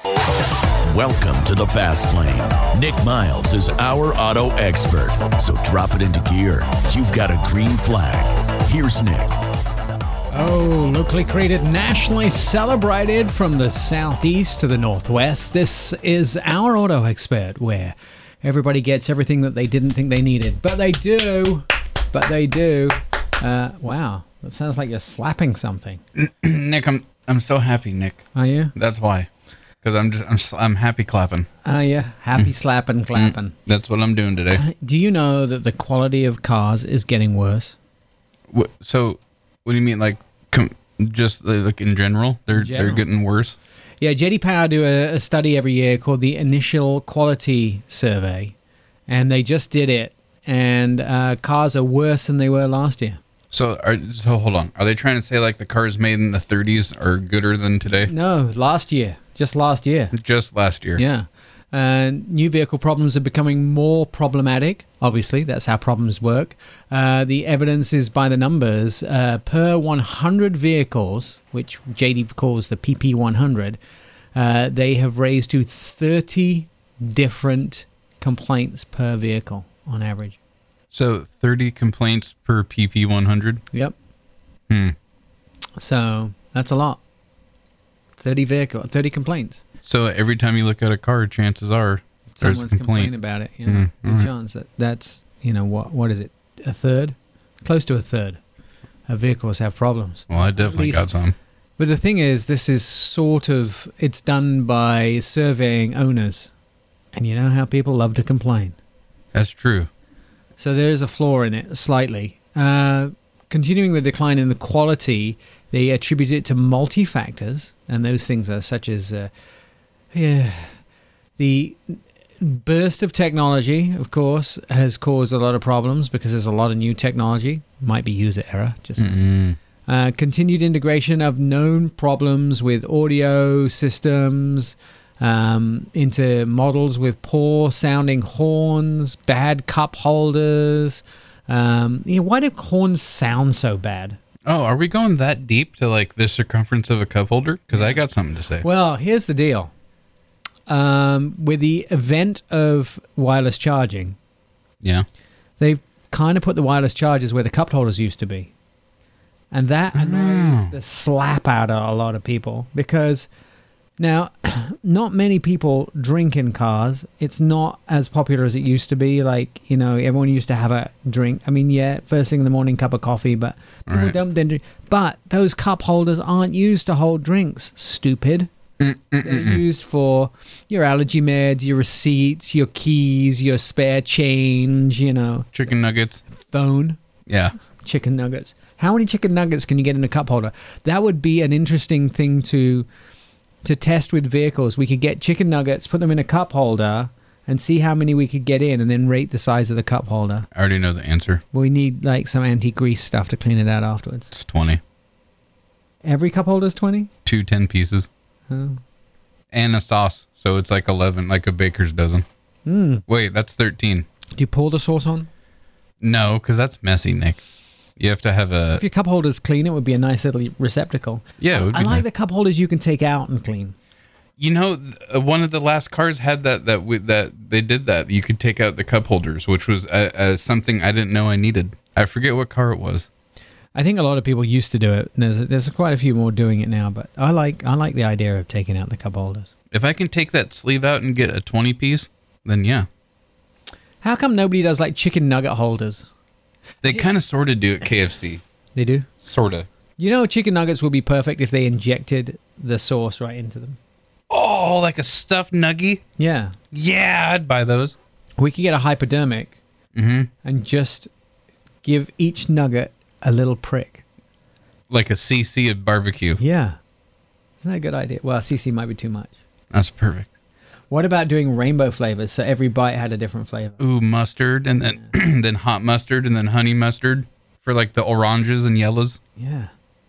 Welcome to the Fast Lane. Nick Miles is our auto expert. So drop it into gear. You've got a green flag. Here's Nick. Oh, locally created, nationally celebrated from the southeast to the northwest. This is our auto expert, where everybody gets everything that they didn't think they needed. But they do. Wow, that sounds like you're slapping something. Nick, I'm so happy, Nick. Are you? That's why. Because I'm happy clapping. Are you? Happy slapping, clapping. That's what I'm doing today. Do you know that the quality of cars is getting worse? So, what do you mean, like, just like in general? They're getting worse? Yeah, J.D. Power do a study every year called the Initial Quality Survey, and they just did it, and cars are worse than they were last year. So hold on. Are they trying to say, like, the cars made in the 30s are gooder than today? No, last year. Just last year. Just last year. Yeah. New vehicle problems are becoming more problematic. Obviously, that's how problems work. The evidence is by the numbers. Per 100 vehicles, which JD calls the PP100, they have raised to 30 different complaints per vehicle on average. So 30 complaints per PP100? Yep. So that's a lot. 30 complaints. So every time you look at a car, chances are there's Someone's a complaint. complaining about it. Yeah. Good chance that's what is it? A third? Close to a third of vehicles have problems. Well, I definitely got some. But the thing is, this is it's done by surveying owners. And you know how people love to complain. That's true. So there's a flaw in it, slightly. Continuing the decline in the quality, they attribute it to multi-factors, and those things are such as the burst of technology, of course, has caused a lot of problems because there's a lot of new technology. Might be user error. Continued integration of known problems with audio systems into models with poor-sounding horns, bad cup holders. Why do horns sound so bad? Oh, are we going that deep to, like, the circumference of a cup holder? Because I got something to say. Well, here's the deal. With the event of wireless charging, they've kind of put the wireless chargers where the cup holders used to be. And that annoys the slap out of a lot of people because now, not many people drink in cars. It's not as popular as it used to be. Like, everyone used to have a drink. I mean, first thing in the morning, cup of coffee, but people don't then drink. But those cup holders aren't used to hold drinks, stupid. They're used for your allergy meds, your receipts, your keys, your spare change, Chicken nuggets. Phone. Yeah. Chicken nuggets. How many chicken nuggets can you get in a cup holder? That would be an interesting thing to test with vehicles. We could get chicken nuggets, put them in a cup holder, and see how many we could get in, and then rate the size of the cup holder. I already know the answer. We need, like, some anti-grease stuff to clean it out afterwards. It's 20. Every cup holder is 20? 2 10 pieces. Oh. And a sauce, so it's like 11, like a baker's dozen. Wait, that's 13. Do you pour the sauce on? No, because that's messy, Nick. You have to have If your cup holder's clean, it would be a nice little receptacle. Yeah, it would be I like nice. the cup holders you can take out and clean. One of the last cars had that they did that. You could take out the cup holders, which was something I didn't know I needed. I forget what car it was. I think a lot of people used to do it. There's quite a few more doing it now, but I like the idea of taking out the cup holders. If I can take that sleeve out and get a 20 piece, then yeah. How come nobody does like chicken nugget holders? They kind of sort of do at KFC. They do? Sort of. Chicken nuggets would be perfect if they injected the sauce right into them. Oh, like a stuffed nugget? Yeah. Yeah, I'd buy those. We could get a hypodermic and just give each nugget a little prick. Like a CC of barbecue. Yeah. Isn't that a good idea? Well, CC might be too much. That's perfect. What about doing rainbow flavors so every bite had a different flavor? Ooh, mustard, and then then hot mustard, and then honey mustard for like the oranges and yellows. Yeah.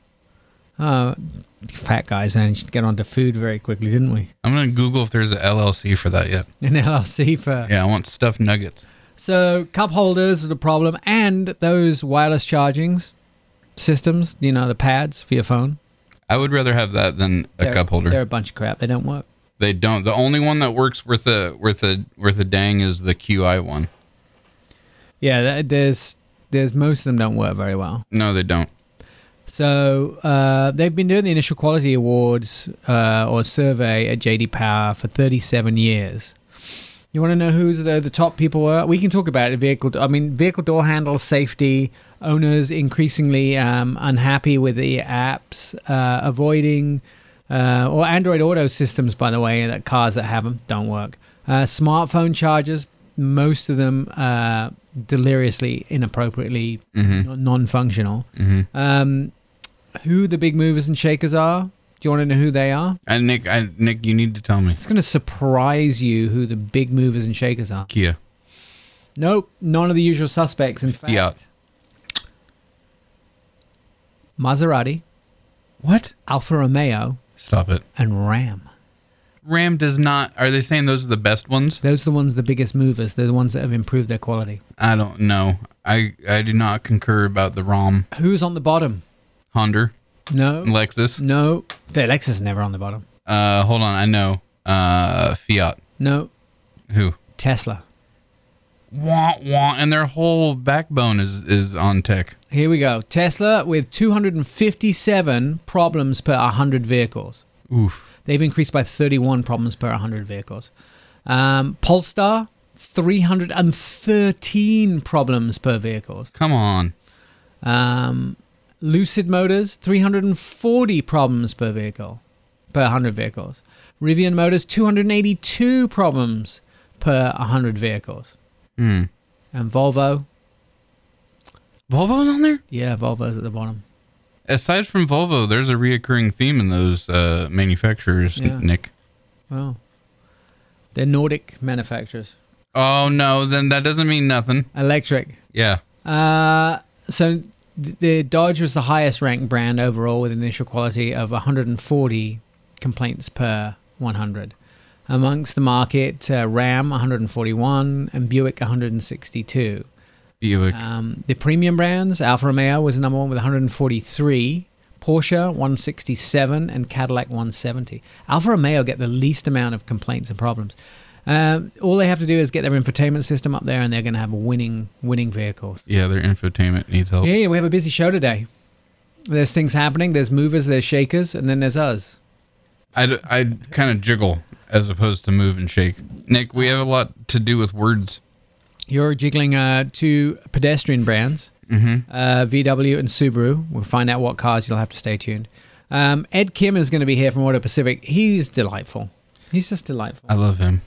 Fat guys managed to get onto food very quickly, didn't we? I'm going to Google if there's an LLC for that yet. An LLC for... Yeah, I want stuffed nuggets. So cup holders are the problem, and those wireless charging systems, the pads for your phone. I would rather have that than a cup holder. They're a bunch of crap. They don't work. They don't. The only one that works worth a dang is the QI one. Yeah, there's most of them don't work very well. No, they don't. So they've been doing the initial quality awards or survey at JD Power for 37 years. You want to know who's the top people were? We can talk about it. Vehicle door handle safety, owners increasingly unhappy with the apps, avoiding, or Android Auto systems, by the way, that cars that have them don't work. Smartphone chargers, most of them deliriously, inappropriately non-functional. Who the big movers and shakers are? Do you want to know who they are? Nick, you need to tell me. It's going to surprise you who the big movers and shakers are. Kia. Nope, none of the usual suspects. In Fiat. Maserati. What? Alfa Romeo. Stop it. And Ram. Ram does not... Are they saying those are the best ones? Those are the ones, the biggest movers. They're the ones that have improved their quality. I don't know. I do not concur about the ROM. Who's on the bottom? Honda. No. Lexus. No. The Lexus is never on the bottom. Hold on. I know. Fiat. No. Who? Tesla. Wah, wah. And their whole backbone is on tech. Here we go. Tesla with 257 problems per 100 vehicles. Oof. They've increased by 31 problems per 100 vehicles. Polestar, 313 problems per vehicles. Come on. Lucid Motors, 340 problems per 100 vehicles. Rivian Motors, 282 problems per 100 vehicles. And Volvo. Volvo's on there? Yeah, Volvo's at the bottom. Aside from Volvo, there's a reoccurring theme in those manufacturers, Nick. Well, they're Nordic manufacturers. Oh, no, then that doesn't mean nothing. Electric. Yeah. So the Dodge was the highest ranked brand overall with initial quality of 140 complaints per 100. Amongst the market, Ram 141 and Buick 162. Buick. The premium brands, Alfa Romeo was the number one with 143, Porsche 167, and Cadillac 170. Alfa Romeo get the least amount of complaints and problems. All they have to do is get their infotainment system up there, and they're going to have winning vehicles. Yeah, their infotainment needs help. Yeah, we have a busy show today. There's things happening. There's movers, there's shakers, and then there's us. I kind of jiggle as opposed to move and shake. Nick, we have a lot to do with words. You're jiggling two pedestrian brands, VW and Subaru. We'll find out what cars. You'll have to stay tuned. Ed Kim is going to be here from Auto Pacific. He's delightful. He's just delightful. I love him.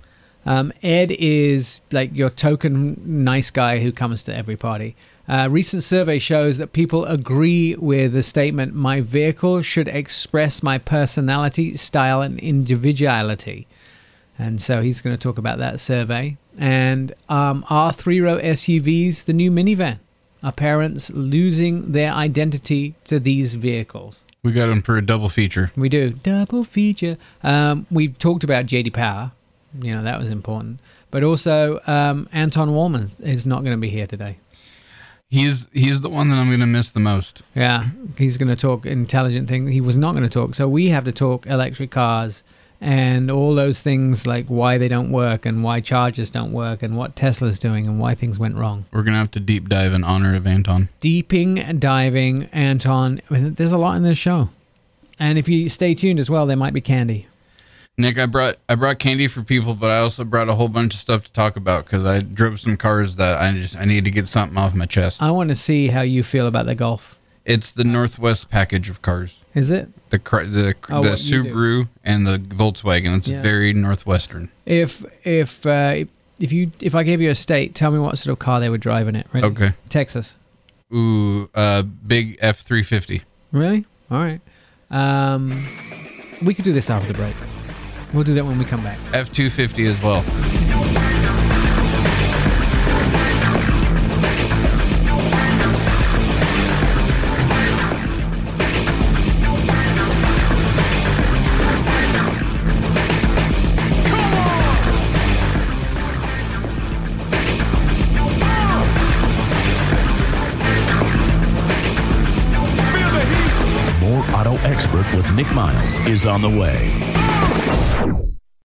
Ed is like your token nice guy who comes to every party. Recent survey shows that people agree with the statement, "My vehicle should express my personality, style, and individuality." And so he's going to talk about that survey. And are three-row SUVs the new minivan? Are parents losing their identity to these vehicles? We got them for a double feature. We do. Double feature. We've talked about JD Power. You know, that was important. But also, Anton Wallman is not going to be here today. He's the one that I'm going to miss the most. Yeah, he's going to talk intelligent things. He was not going to talk. So we have to talk electric cars and all those things like why they don't work and why chargers don't work and what Tesla's doing and why things went wrong. We're going to have to deep dive in honor of Anton. Deeping and diving Anton. I mean, there's a lot in this show. And if you stay tuned as well, there might be candy. Nick, I brought candy for people, but I also brought a whole bunch of stuff to talk about because I drove some cars that I need to get something off my chest. I want to see how you feel about the Golf. It's the Northwest package of cars. Is it? The Subaru and the Volkswagen. It's very Northwestern. If I gave you a state, tell me what sort of car they would drive in it. Ready? Okay. Texas. Ooh, big F-350. Really? All right. We could do this after the break. We'll do that when we come back. F-250 as well. More Auto Expert with Nick Miles is on the way.